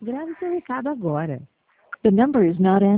Grave seu recado agora. The number is not